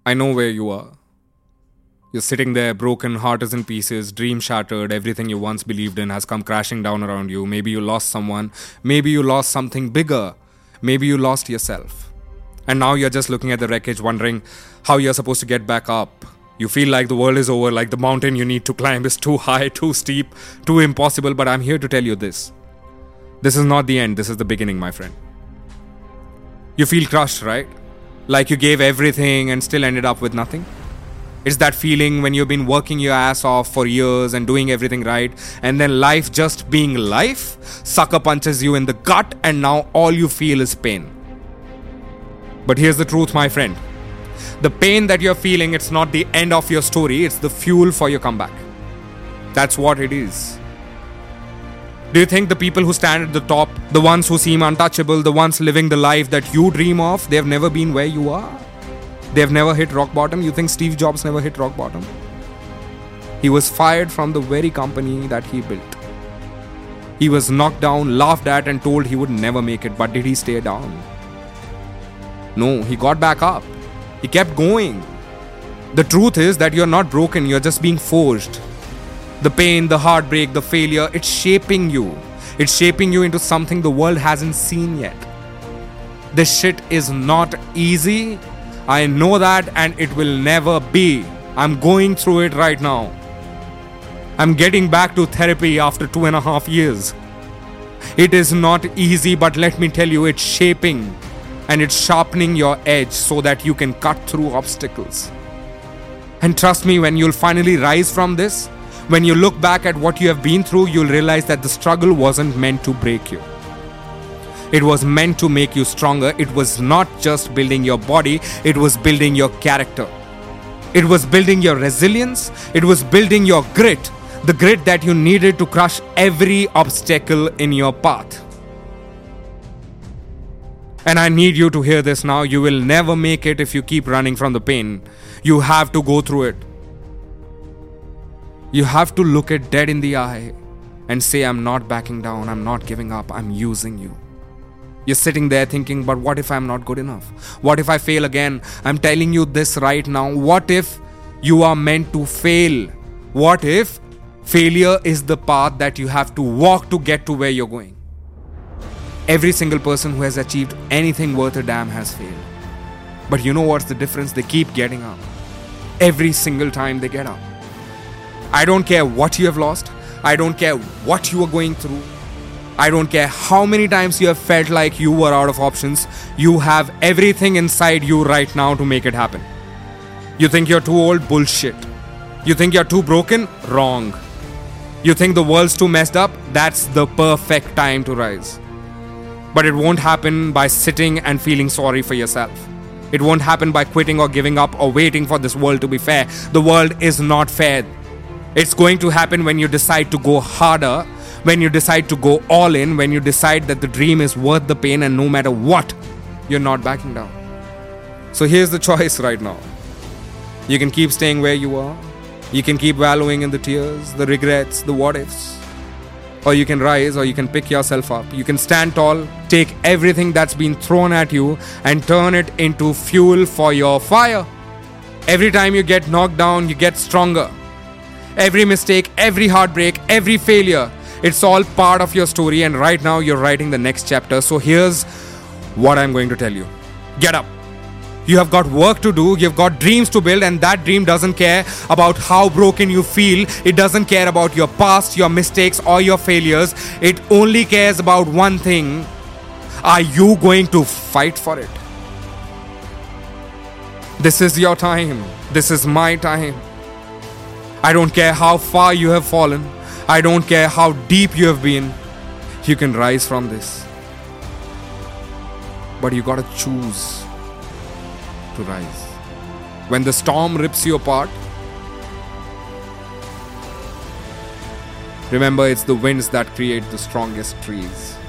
I know where you are. You're sitting there, broken, heart is in pieces, dream shattered, everything you once believed in has come crashing down around you. Maybe you lost someone, maybe you lost something bigger, maybe you lost yourself. And now you're just looking at the wreckage, wondering how you're supposed to get back up. You feel like the world is over, like the mountain you need to climb is too high, too steep, too impossible, but I'm here to tell you this. This is not the end, this is the beginning, my friend. You feel crushed, right? Like you gave everything and still ended up with nothing? It's that feeling when you've been working your ass off for years and doing everything right, and then life just being life, sucker punches you in the gut and now all you feel is pain. But here's the truth, my friend. The pain that you're feeling, it's not the end of your story, it's the fuel for your comeback. That's what it is. Do you think the people who stand at the top, the ones who seem untouchable, the ones living the life that you dream of, they've never been where you are? They've never hit rock bottom? You think Steve Jobs never hit rock bottom? He was fired from the very company that he built. He was knocked down, laughed at and told he would never make it. But did he stay down? No, he got back up. He kept going. The truth is that you're not broken, you're just being forged. The pain, the heartbreak, the failure, it's shaping you. It's shaping you into something the world hasn't seen yet. This shit is not easy. I know that, and it will never be. I'm going through it right now. I'm getting back to therapy after 2.5 years. It is not easy, but let me tell you, it's shaping and it's sharpening your edge so that you can cut through obstacles. And trust me, when you'll finally rise from this, when you look back at what you have been through, you'll realize that the struggle wasn't meant to break you. It was meant to make you stronger. It was not just building your body, it was building your character. It was building your resilience. It was building your grit. The grit that you needed to crush every obstacle in your path. And I need you to hear this now. You will never make it if you keep running from the pain. You have to go through it. You have to look it dead in the eye and say, I'm not backing down. I'm not giving up. I'm using you. You're sitting there thinking, but what if I'm not good enough? What if I fail again? I'm telling you this right now. What if you are meant to fail? What if failure is the path that you have to walk to get to where you're going? Every single person who has achieved anything worth a damn has failed. But you know what's the difference? They keep getting up. Every single time they get up. I don't care what you have lost. I don't care what you are going through. I don't care how many times you have felt like you were out of options. You have everything inside you right now to make it happen. You think you're too old? Bullshit. You think you're too broken? Wrong. You think the world's too messed up? That's the perfect time to rise. But it won't happen by sitting and feeling sorry for yourself. It won't happen by quitting or giving up or waiting for this world to be fair. The world is not fair. It's going to happen when you decide to go harder, when you decide to go all in, when you decide that the dream is worth the pain and no matter what, you're not backing down. So here's the choice right now. You can keep staying where you are. You can keep wallowing in the tears, the regrets, the what ifs. Or you can rise, or you can pick yourself up. You can stand tall, take everything that's been thrown at you and turn it into fuel for your fire. Every time you get knocked down, you get stronger. Every mistake, every heartbreak, every failure, it's all part of your story, and right now you're writing the next chapter. So here's what I'm going to tell you. Get up. You have got work to do, you've got dreams to build, and that dream doesn't care about how broken you feel. It doesn't care about your past, your mistakes, or your failures. It only cares about one thing. Are you going to fight for it? This is your time. This is my time. I don't care how far you have fallen. I don't care how deep you have been. You can rise from this. But you gotta choose to rise. When the storm rips you apart, remember it's the winds that create the strongest trees.